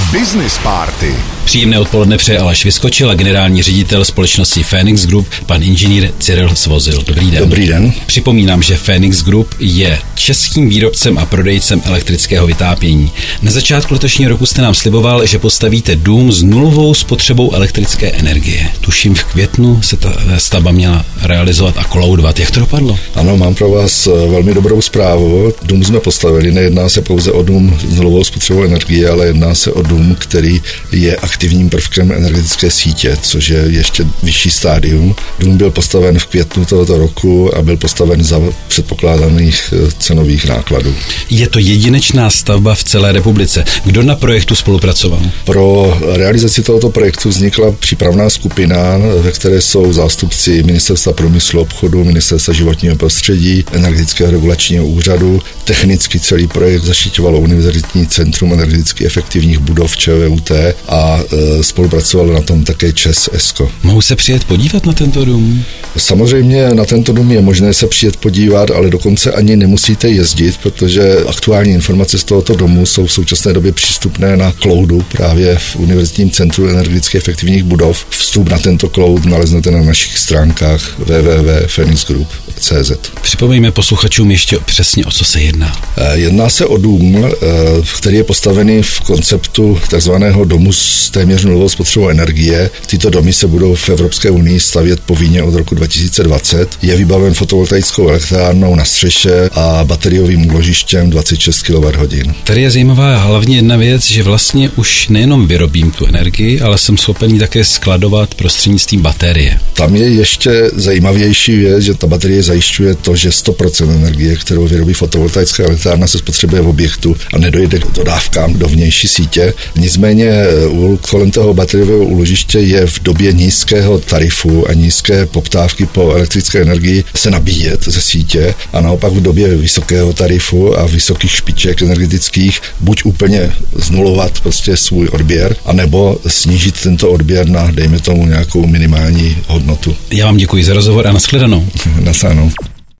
Business Party. Příjemné odpoledne přeje Aleš Vyskočil a generální ředitel společnosti Phoenix Group, pan inženýr Cyril Svozil. Dobrý den. Dobrý den. Připomínám, že Phoenix Group je českým výrobcem a prodejcem elektrického vytápění. Na začátku letošního roku jste nám sliboval, že postavíte dům s nulovou spotřebou elektrické energie. Tuším, v květnu se ta stavba měla realizovat a kolaudovat. Jak to dopadlo? Ano, mám pro vás velmi dobrou zprávu. Dům jsme postavili. Nejedná se pouze o dům s nulovou spotřebou energie, ale jedná se o dům, který je aktivním prvkem energetické sítě, což je ještě vyšší stádium. Dům byl postaven v květnu tohoto roku a byl postaven za předpokládaných cenových nákladů. Je to jedinečná stavba v celé republice. Kdo na projektu spolupracoval? Pro realizaci tohoto projektu vznikla přípravná skupina, ve které jsou zástupci Ministerstva průmyslu a obchodu, Ministerstva životního prostředí, Energetického regulačního úřadu. Technicky celý projekt zaštiťovalo Univerzitní centrum energeticky efektivních budov ČVUT a spolupracovalo na tom také ČEZ ESCO. Mohou se přijet podívat na tento dům? Samozřejmě na tento dům je možné se přijet podívat, ale dokonce ani nemusíte jezdit, protože aktuální informace z tohoto domu jsou v současné době přístupné na cloudu právě v Univerzitním centru energeticky efektivních budov. Vstup na tento cloud naleznete na našich stránkách www.phoenixgroup.cz. Připomeňme posluchačům ještě přesně, o co se jedná. Jedná se o dům, který je postavený v konceptu takzvaného domu s téměř nulovou spotřebou energie. Tyto domy se budou v Evropské unii stavět povinně od roku 2020. Je vybaven fotovoltaickou elektrárnou na střeše a bateriovým úložištěm 26 kWh. Tady je zajímavá hlavně jedna věc, že vlastně už nejenom vyrobím tu energii, ale jsem schopen ji také skladovat prostřednictvím baterie. Tam je ještě zajímavější věc, že ta baterie zajišťuje to, že 100% energie, kterou vyrobí fotovoltaická elektrárna, se spotřebuje v objektu a nedojde k dodávkám do vnější sítě. Nicméně kolem toho bateriového úložiště je v době nízkého tarifu a nízké poptávky po elektrické energii se nabíjet ze sítě a naopak v době vysokého tarifu a vysokých špiček energetických buď úplně znulovat prostě svůj odběr, anebo snížit tento odběr na, dejme tomu, nějakou minimální hodnotu. Já vám děkuji za rozhovor a nashledanou. Nasánou.